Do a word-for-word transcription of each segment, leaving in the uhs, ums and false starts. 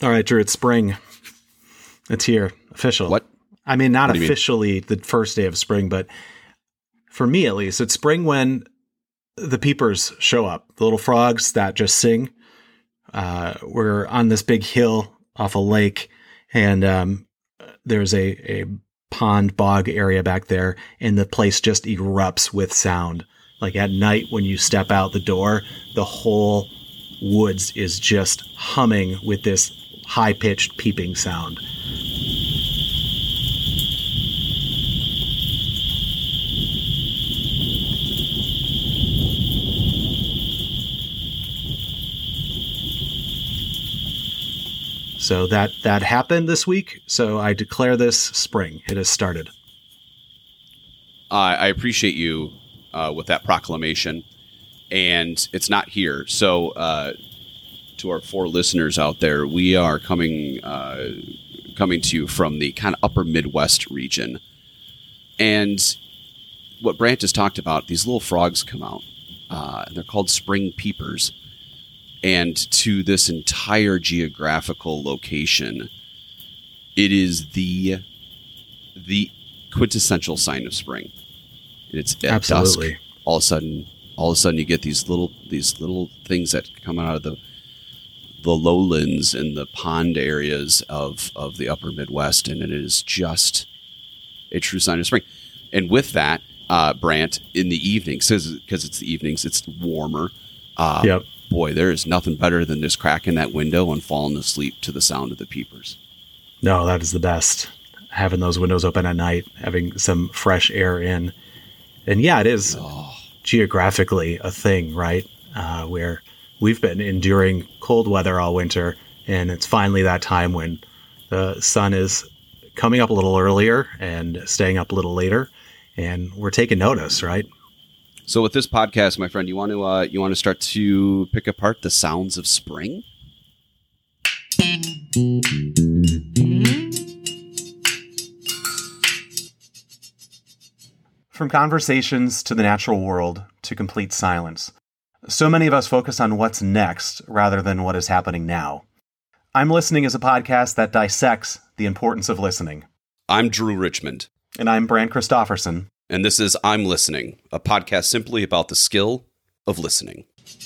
All right, Drew, it's spring. It's here. Official. What? I mean, not What do you officially the first day of spring, but for me at least, it's spring when the peepers show up. The little frogs that just sing. Uh, we're on this big hill off a lake, and um, there's a, a pond bog area back there, and the place just erupts with sound. Like at night when you step out the door, the whole woods is just humming with this high-pitched peeping sound. So that, that happened this week, so I declare this spring. It has started. Uh, I appreciate you uh, with that proclamation, and it's not here. So uh, to our four listeners out there, we are coming uh, coming to you from the kind of upper Midwest region. And what Brant just talked about, these little frogs come out. Uh, and they're called spring peepers. And to this entire geographical location, it is the the quintessential sign of spring. It's at Absolutely. dusk. All of a sudden, all of a sudden, you get these little these little things that come out of the the lowlands and the pond areas of of the upper Midwest, and it is just a true sign of spring. And with that, uh, Brant, in the evenings, because it's the evenings, it's warmer. Uh, Yep. Boy, there is nothing better than just cracking that window and falling asleep to the sound of the peepers. No, that is the best. Having those windows open at night, having some fresh air in. And yeah, it is Oh. geographically a thing, right? Uh, where we've been enduring cold weather all winter, and it's finally that time when the sun is coming up a little earlier and staying up a little later, and we're taking notice, right? So with this podcast, my friend, you want to uh, you want to start to pick apart the sounds of spring? From conversations to the natural world to complete silence, so many of us focus on what's next rather than what is happening now. I'm Listening is a podcast that dissects the importance of listening. I'm Drew Richmond. And I'm Brant Christofferson. And this is I'm Listening, a podcast simply about the skill of listening.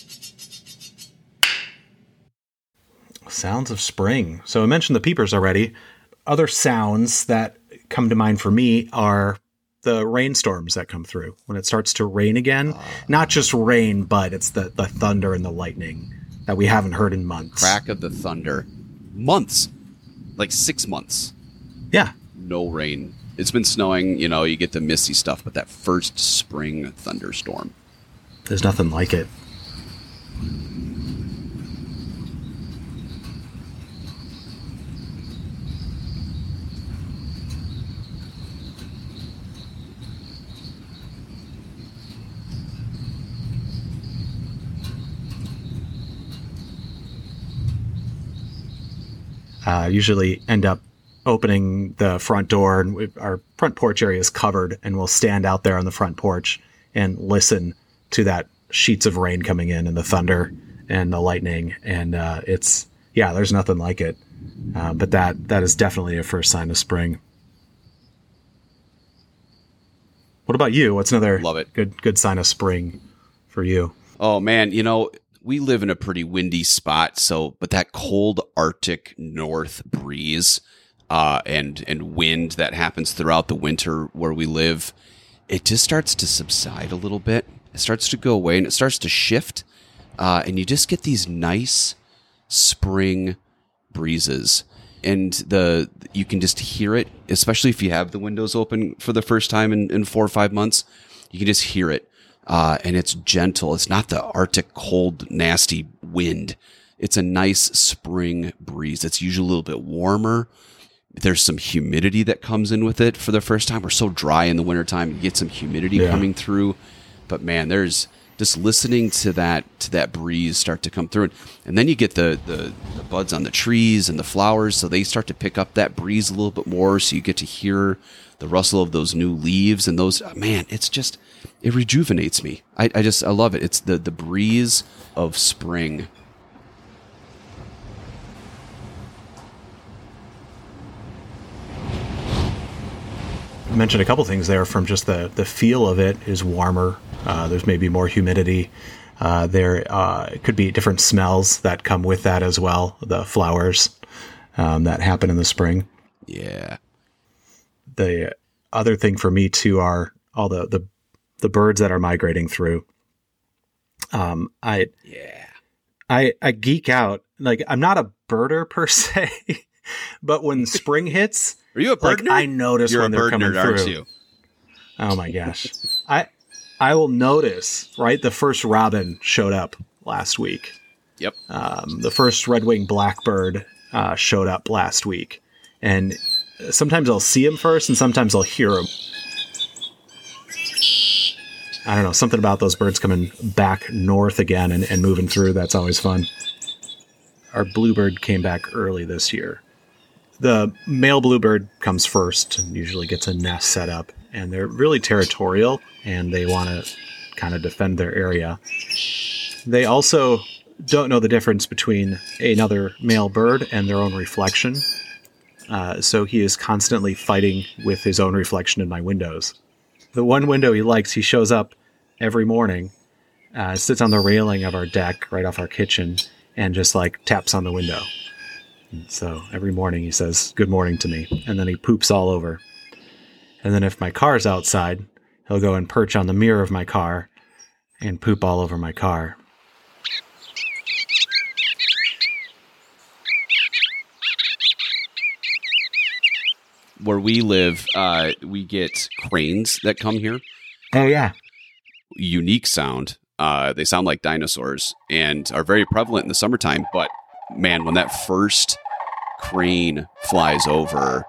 Sounds of spring. So I mentioned the peepers already. Other sounds that come to mind for me are the rainstorms that come through when it starts to rain again. Uh, Not just rain, but it's the, the thunder and the lightning that we haven't heard in months. Crack of the thunder. Months. Like six months. Yeah. No rain. It's been snowing, you know, you get the misty stuff, but that first spring thunderstorm. There's nothing like it. Uh, usually end up opening the front door, and we, our front porch area is covered, and we'll stand out there on the front porch and listen to that sheets of rain coming in and the thunder and the lightning. And uh, it's, yeah, there's nothing like it. Uh, but that that is definitely a first sign of spring. What about you? What's another Love it. good good sign of spring for you? Oh, man, you know, we live in a pretty windy spot, so but that cold Arctic north breeze uh, and and wind that happens throughout the winter where we live, it just starts to subside a little bit. It starts to go away and it starts to shift, uh, and you just get these nice spring breezes. And the you can just hear it, especially if you have the windows open for the first time in, in four or five months. You can just hear it. Uh, and it's gentle. It's not the Arctic cold, nasty wind. It's a nice spring breeze. It's usually a little bit warmer. There's some humidity that comes in with it for the first time. We're so dry in the wintertime. You get some humidity Yeah. coming through. But man, there's just listening to that to that breeze start to come through. And then you get the, the, the buds on the trees and the flowers. So they start to pick up that breeze a little bit more. So you get to hear the rustle of those new leaves and those, man, it's just, it rejuvenates me. I, I just, I love it. It's the, the breeze of spring. mentioned a couple things there from just the, the feel of it is warmer. Uh, there's maybe more humidity. Uh, there uh, could be different smells that come with that as well. The flowers um, that happen in the spring. Yeah. The other thing for me too are all the, the, the birds that are migrating through. Um, I, yeah, I, I geek out. Like, I'm not a birder per se, but when spring hits, are you a bird like, nerd? I notice You're when a they're bird coming nerd, through. aren't you? Oh my gosh. I, I will notice, right? The first robin showed up last week. Yep. Um, the first red-winged blackbird uh, showed up last week. And sometimes I'll see him first and sometimes I'll hear him. I don't know, something about those birds coming back north again and, and moving through. That's always fun. Our bluebird came back early this year. The male bluebird comes first and usually gets a nest set up. And they're really territorial and they want to kind of defend their area. They also don't know the difference between another male bird and their own reflection. Uh, so he is constantly fighting with his own reflection in my windows. The one window he likes, he shows up every morning, uh, sits on the railing of our deck right off our kitchen, and just like taps on the window. And so every morning he says, "Good morning" to me, and then he poops all over. And then if my car's outside, he'll go and perch on the mirror of my car and poop all over my car. Where we live, uh, we get cranes that come here. Oh, yeah. Unique sound. Uh, they sound like dinosaurs and are very prevalent in the summertime. But, man, when that first crane flies over...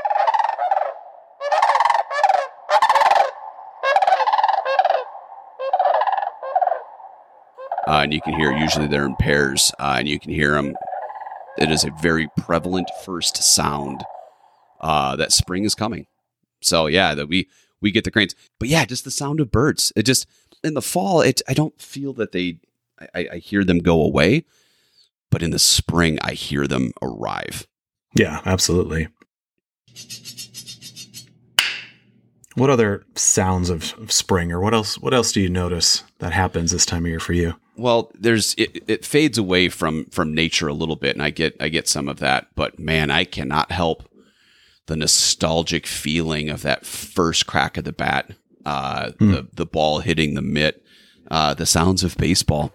Uh, and you can hear, usually they're in pairs, uh, and you can hear them. It is a very prevalent first sound uh, that spring is coming. So, yeah, that we, we get the cranes. But, yeah, just the sound of birds. It just, in the fall, it I don't feel that they, I, I hear them go away. But in the spring, I hear them arrive. Yeah, absolutely. What other sounds of, of spring, or what else, what else do you notice that happens this time of year for you? Well, there's it, it fades away from from nature a little bit, and I get I get some of that. But man, I cannot help the nostalgic feeling of that first crack of the bat, uh, hmm. the the ball hitting the mitt, uh, the sounds of baseball.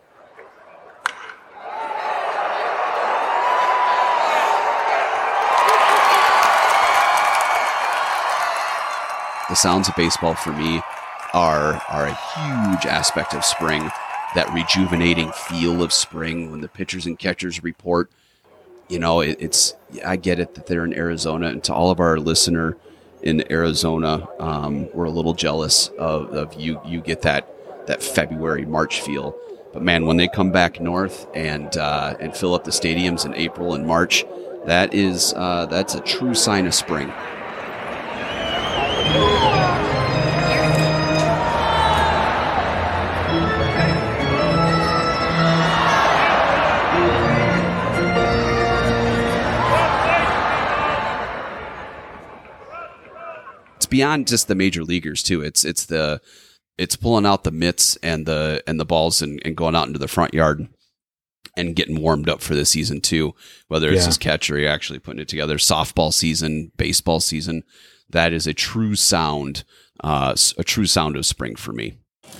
The sounds of baseball for me are are a huge aspect of spring. That rejuvenating feel of spring when the pitchers and catchers report. You know, it, it's, I get it that they're in Arizona, and to all of our listener in Arizona, um, we're a little jealous of, of you. You get that, that February, March feel, but man, when they come back north and, uh, and fill up the stadiums in April and March, that is, uh, that's a true sign of spring. Beyond just the major leaguers too. It's it's the it's pulling out the mitts and the and the balls and, and going out into the front yard and getting warmed up for the season too. Whether it's yeah. his catcher, you're actually putting it together. Softball season, baseball season. That is a true sound, uh, a true sound of spring for me.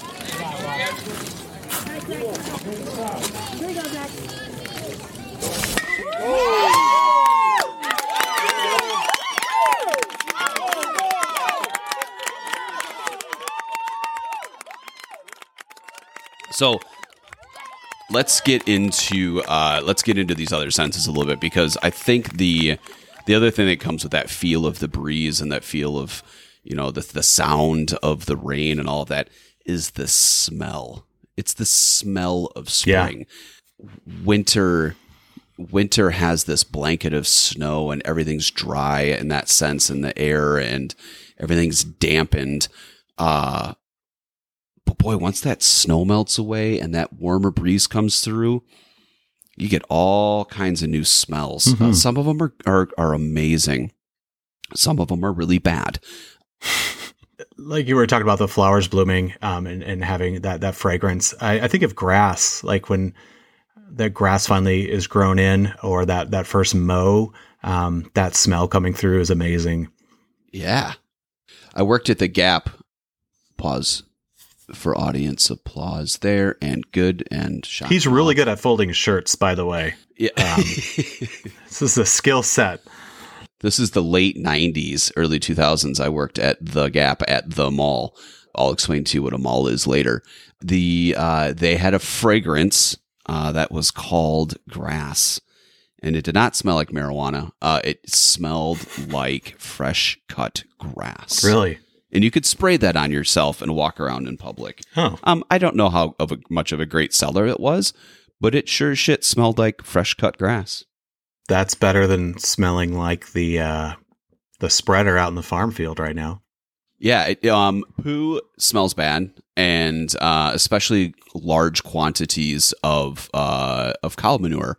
So let's get into uh, let's get into these other senses a little bit, because I think the the other thing that comes with that feel of the breeze and that feel of, you know, the the sound of the rain and all of that is the smell. It's the smell of spring. Yeah. Winter winter has this blanket of snow and everything's dry in that sense in the air and everything's dampened. Uh But boy, once that snow melts away and that warmer breeze comes through, you get all kinds of new smells. Mm-hmm. Uh, some of them are, are are amazing. Some of them are really bad. Like you were talking about the flowers blooming um, and, and having that, that fragrance. I, I think of grass, like when the grass finally is grown in or that, that first mow, um, that smell coming through is amazing. Yeah. I worked at the Gap. Pause for audience applause there, and good and shot. He's really good at folding shirts, by the way. Yeah. Um, this is a skill set. This is the late nineties, early two thousands. I worked at the Gap at the mall. I'll explain to you what a mall is later. The uh, they had a fragrance uh, that was called Grass, and it did not smell like marijuana. Uh, it smelled like fresh cut grass. Really? And you could spray that on yourself and walk around in public. Oh. Um, I don't know how of a, much of a great seller it was, but it sure as shit smelled like fresh cut grass. That's better than smelling like the uh, the spreader out in the farm field right now. Yeah, it, um, poo smells bad, and uh, especially large quantities of uh, of cow manure.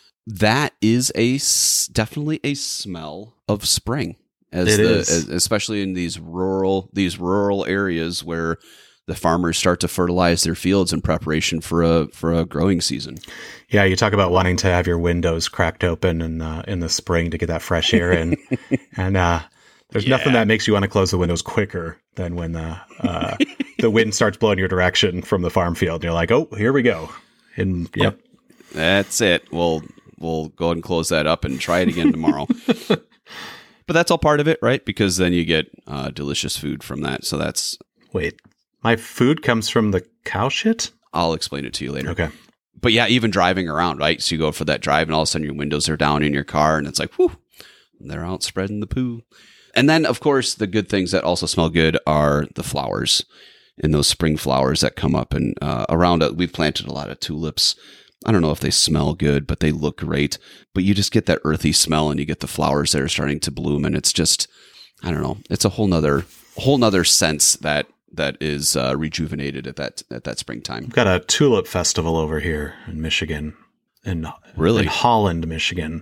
That is a s- definitely a smell of spring, as it the is. As, especially in these rural these rural areas where the farmers start to fertilize their fields in preparation for a for a growing season. Yeah, you talk about wanting to have your windows cracked open in uh, in the spring to get that fresh air in, and uh, there's Yeah. nothing that makes you want to close the windows quicker than when the uh, the wind starts blowing your direction from the farm field. You're like, oh, here we go, and yep, That's it. We'll we'll go ahead and close that up and try it again tomorrow. But that's all part of it, right? Because then you get uh, delicious food from that. So that's wait, my food comes from the cow shit. I'll explain it to you later. Okay. But yeah, even driving around, right? So you go for that drive and all of a sudden your windows are down in your car and it's like, whew, they're out spreading the poo. And then, of course, the good things that also smell good are the flowers and those spring flowers that come up. And uh, around it, we've planted a lot of tulips. I don't know if they smell good, but they look great. But you just get that earthy smell and you get the flowers that are starting to bloom. And it's just, I don't know, it's a whole nother, whole nother sense that that is uh, rejuvenated at that at that springtime. We've got a tulip festival over here in Michigan, in Really? in Holland, Michigan,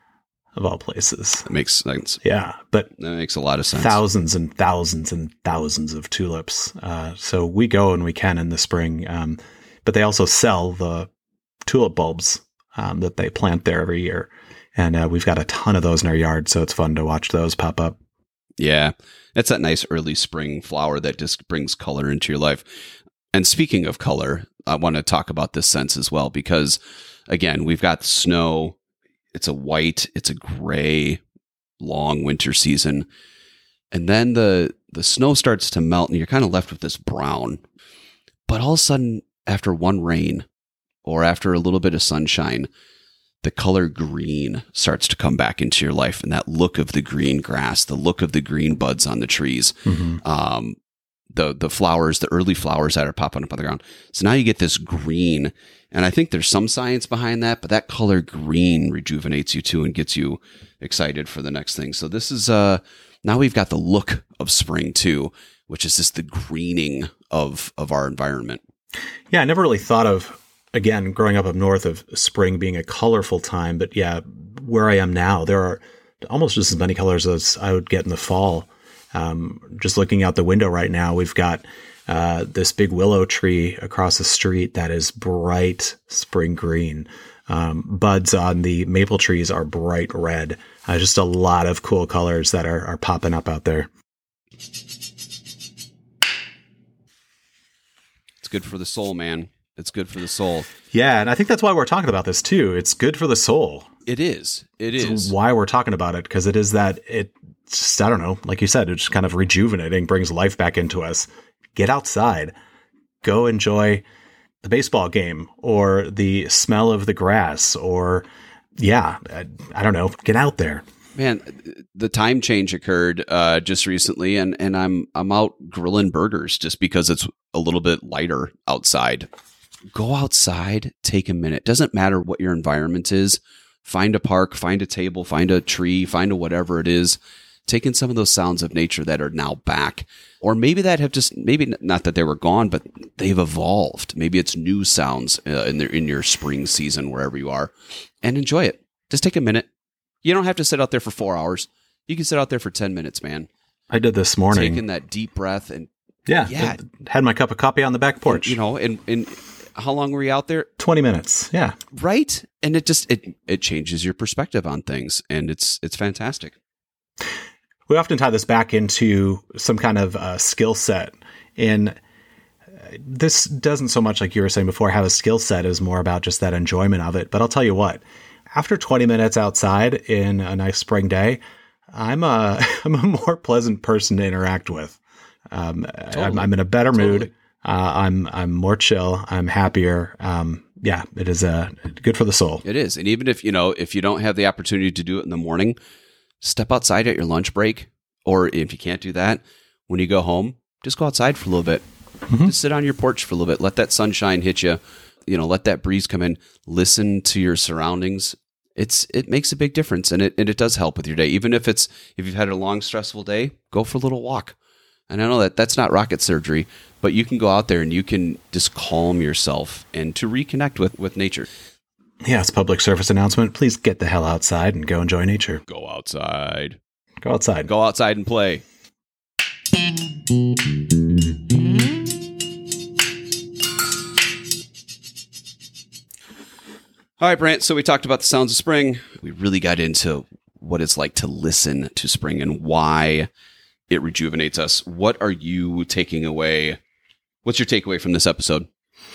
of all places. That makes sense. Yeah, but That makes a lot of sense. thousands and thousands and thousands of tulips. Uh, so we go when we can in the spring, um, but they also sell the tulip bulbs um, that they plant there every year, and uh, we've got a ton of those in our yard. So it's fun to watch those pop up. Yeah, it's that nice early spring flower that just brings color into your life. And speaking of color, I want to talk about this sense as well, because again, we've got snow. It's a white, it's a gray, long winter season. And then the, the snow starts to melt and you're kind of left with this brown. But all of a sudden, after one rain or after a little bit of sunshine, the color green starts to come back into your life, and that look of the green grass, the look of the green buds on the trees, Mm-hmm. um, the the flowers, the early flowers that are popping up on the ground. So now you get this green, and I think there's some science behind that, but that color green rejuvenates you too and gets you excited for the next thing. So this is uh now we've got the look of spring too, which is just the greening of of our environment. Yeah, I never really thought of, again, growing up up north, of spring being a colorful time. But yeah, where I am now, there are almost just as many colors as I would get in the fall. Um, just looking out the window right now, we've got uh, this big willow tree across the street that is bright spring green. Um, buds on the maple trees are bright red. Uh, just a lot of cool colors that are, are popping up out there. It's good for the soul, man. It's good for the soul. Yeah, and I think that's why we're talking about this too. It's good for the soul. It is. It It's is. why we're talking about it, because it is that it just, I don't know, like you said, it's just kind of rejuvenating, brings life back into us. Get outside, go enjoy the baseball game or the smell of the grass, or yeah, I, I don't know, get out there. Man, the time change occurred uh, just recently, and, and I'm I'm out grilling burgers just because it's a little bit lighter outside. Go outside, take a minute. Doesn't matter what your environment is. Find a park, find a table, find a tree, find a whatever it is. Take in some of those sounds of nature that are now back. Or maybe that have just, maybe not that they were gone, but they've evolved. Maybe it's new sounds uh, in, their, in your spring season, wherever you are. And enjoy it. Just take a minute. You don't have to sit out there for four hours. You can sit out there for ten minutes, man. I did this morning. Taking that deep breath and yeah, yeah. had my cup of coffee on the back porch. You know, and, and how long were you out there? twenty minutes. Yeah. Right. And it just, it, it changes your perspective on things, and it's, it's fantastic. We often tie this back into some kind of uh, skill set. And this doesn't so much, like you were saying before, have a skill set, is more about just that enjoyment of it. But I'll tell you what, after twenty minutes outside in a nice spring day, I'm a, I'm a more pleasant person to interact with. Um, totally. I'm, I'm in a better totally. mood. Uh, I'm, I'm more chill. I'm happier. Um, yeah, it is uh, good for the soul. It is. And even if, you know, if you don't have the opportunity to do it in the morning, step outside at your lunch break. Or if you can't do that, when you go home, just go outside for a little bit. Mm-hmm. Just sit on your porch for a little bit. Let that sunshine hit you. You know, let that breeze come in. Listen to your surroundings. It's it makes a big difference, and it and it does help with your day. Even if it's if you've had a long, stressful day, go for a little walk. And I know that that's not rocket surgery, but you can go out there and you can just calm yourself and to reconnect with, with nature. Yeah, it's a public service announcement. Please get the hell outside and go enjoy nature. Go outside. Go outside. Go outside and play. All right, Brant. So we talked about the sounds of spring. We really got into what it's like to listen to spring and why it rejuvenates us. What are you taking away? What's your takeaway from this episode?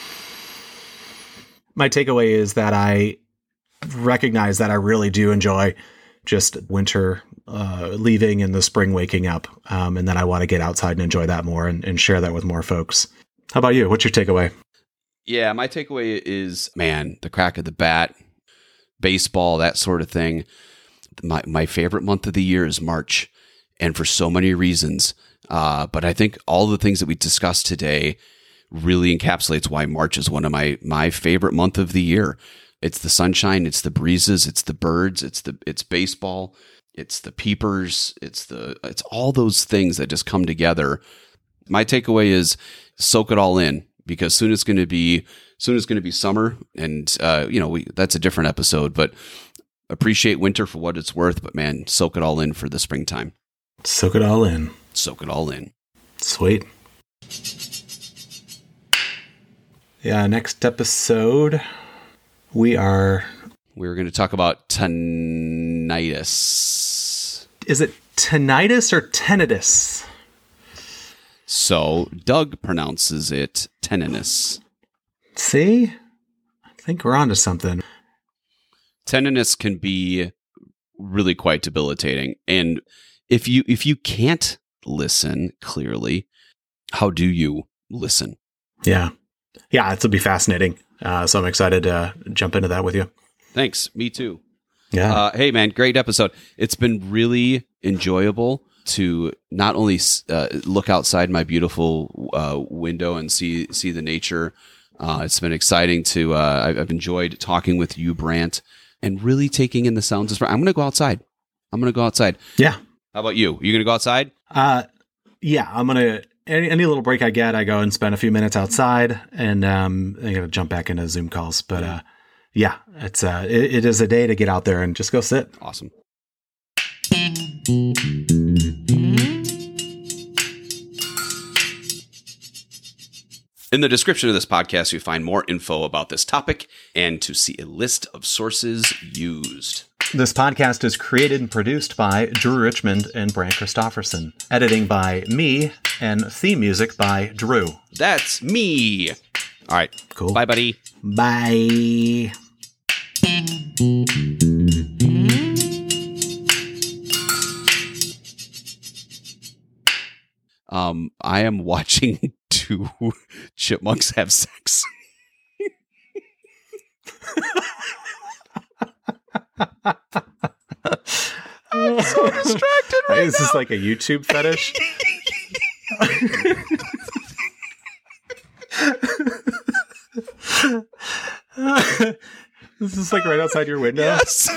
My takeaway is that I recognize that I really do enjoy just winter uh, leaving and the spring waking up. Um, and then I want to get outside and enjoy that more and, and share that with more folks. How about you? What's your takeaway? Yeah, my takeaway is, man, the crack of the bat, baseball, that sort of thing. My my favorite month of the year is March, and for so many reasons. Uh, but I think all the things that we discussed today really encapsulates why March is one of my my favorite month of the year. It's the sunshine, it's the breezes, it's the birds, it's the it's baseball, it's the peepers, it's the it's all those things that just come together. My takeaway is soak it all in, because soon it's going to be soon it's going to be summer, and uh, you know we that's a different episode. But appreciate winter for what it's worth. But man, soak it all in for the springtime. Soak it all in. Soak it all in. Sweet. Yeah, next episode we are we're going to talk about tinnitus. Is it tinnitus or tinnitus? So Doug pronounces it tinnitus. See? I think we're onto something. Tinnitus can be really quite debilitating. And if you if you can't listen clearly, how do you listen? Yeah. Yeah, it'll be fascinating. Uh, so I'm excited to jump into that with you. Thanks. Me too. Yeah. Uh, hey, man, great episode. It's been really enjoyable to not only uh, look outside my beautiful uh, window and see see the nature. Uh, it's been exciting to. Uh, I've, I've enjoyed talking with you, Brant, and really taking in the sounds of spring. I'm going to go outside. I'm going to go outside. Yeah. How about you? Are you going to go outside? Uh, yeah. I'm going to any any little break I get, I go and spend a few minutes outside, and um, I'm going to jump back into Zoom calls. But uh, yeah, it's uh, it, it is a day to get out there and just go sit. Awesome. In the description of this podcast, you find more info about this topic and to see a list of sources used. This podcast is created and produced by Drew Richmond and Brant Christofferson. Editing by me and theme music by Drew. That's me. All right. Cool. Bye, buddy. Bye. Um, I am watching two chipmunks have sex. I'm so distracted right Is now. this like a YouTube fetish? This is like right outside your window? Yes.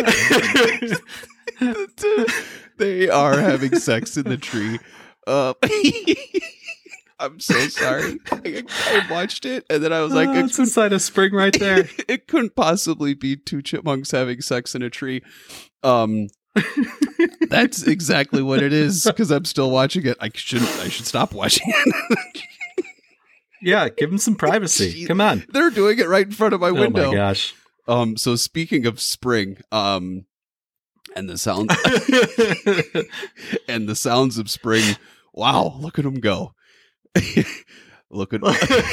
They are having sex in the tree. Uh, I'm so sorry. I, I watched it and then I was like, oh, it's inside a spring right there. It couldn't possibly be two chipmunks having sex in a tree. Um, That's exactly what it is, because I'm still watching it. I shouldn't. I should stop watching it. Yeah, give them some privacy. Come on. They're doing it right in front of my window. Oh my gosh. Um. So speaking of spring, um, and the sound, and the sounds of spring. Wow! Look at them go. Look at.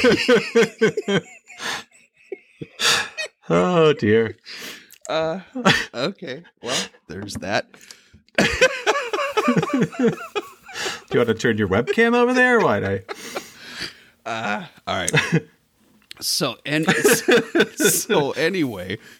Oh dear. Uh. Okay. Well, there's that. Do you want to turn your webcam over there? Or what? I. Uh, all right. So and so anyway,